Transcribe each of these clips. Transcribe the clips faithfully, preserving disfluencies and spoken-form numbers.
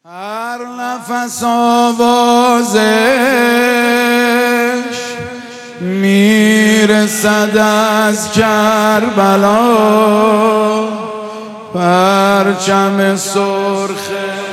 هر نفس آوازش میرسد از کربلا، پرچم سرخ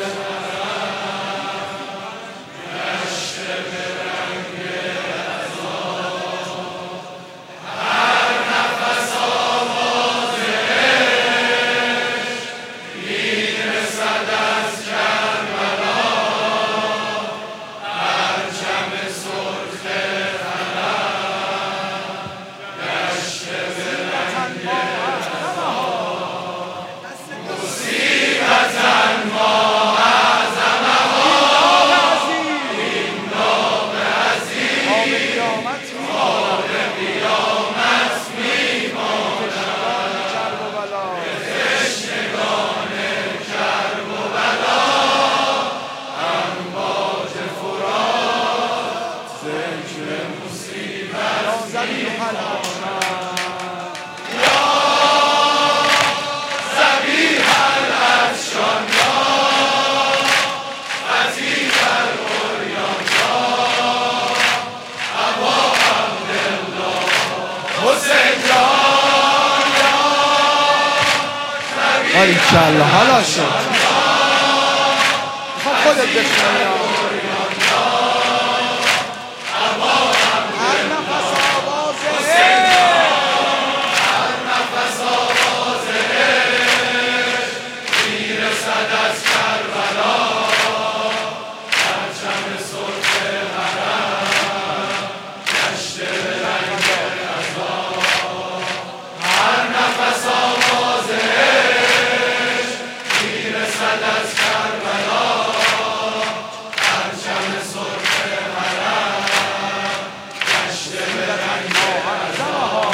باریکلا حالا شد. خب خودت بخونی. هر نفس آوازه هر نفس آوازه میرسد از کربلا، پرچم سرخ حرم گشته به رنگ رضا. هر نفس آوازه از کربلا، پرچم سرخ حرم گشته به رنگ رضا.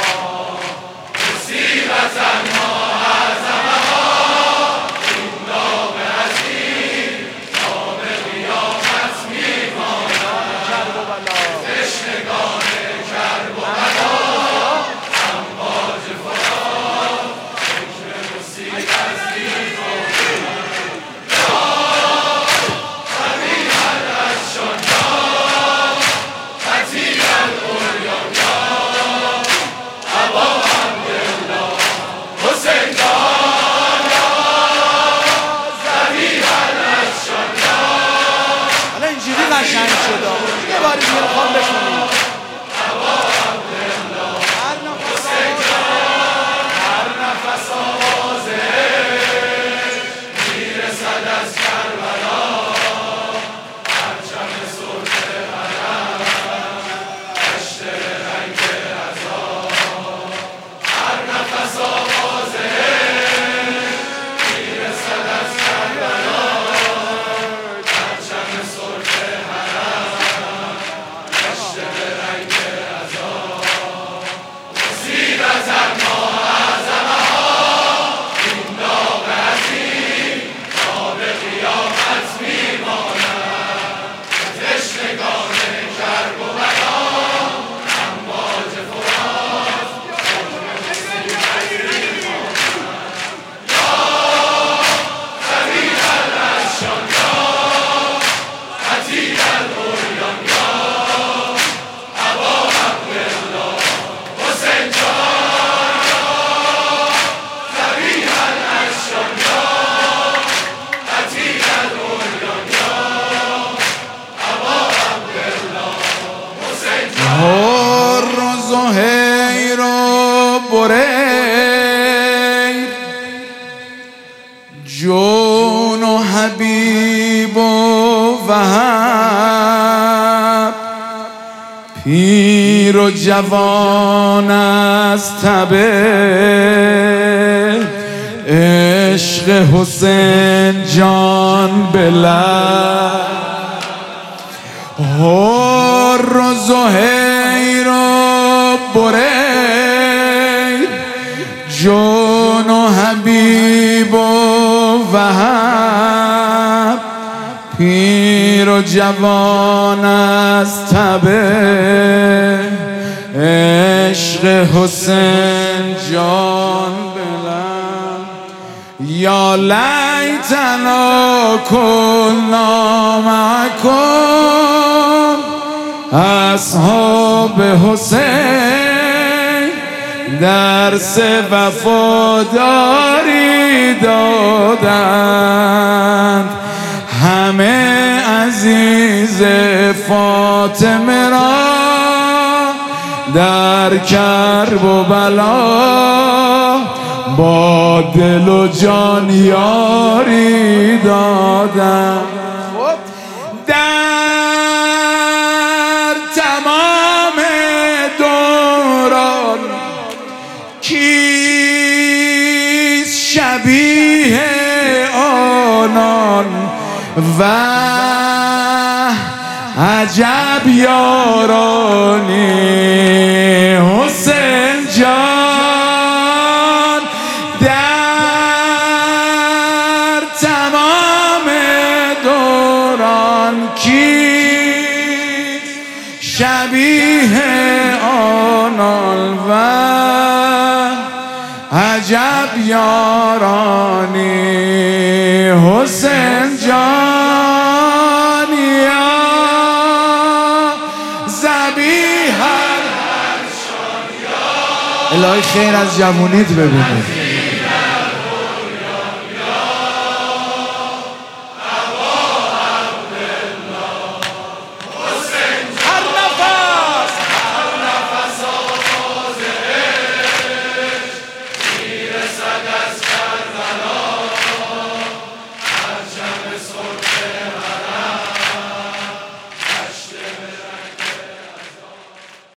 مصیبت معظمه ها این نام عظیم تا به قیامت میماند. تشنگان کرب و بلا امواج فرات فکر مصیبت قشنگ شده. یه باری دیگه میخوام بخونیم. هر نفس هر نفس آوازه میرسد از کربلا، پرچم سرخ حرم گشته به رنگ رضا. هر نفس آوازه میرسد از کربلا، پرچم سرخ روز و هیر و بریر جون و حبیب و وهب، پیر و جوان از تبه عشق حسین جان بلد. روز و هیر و بریر جون و حبیب و وهب، پیر و جوان از تبه عشق حسین جان بلند. یا لیل لیتنا کنا معکم اصحاب حسین درس وفاداری دادند. همه عزیز فاطمه را در کرب و بلا با دل و جان یاری دادند. در تمام دوران کیست شبیه آنان و عجب یارانی حسین جان. در تمام دوران کیست شبیه آنان و عجب یارانی حسین جان. یا ذبیح الهی خیر از جوونیت ببینید.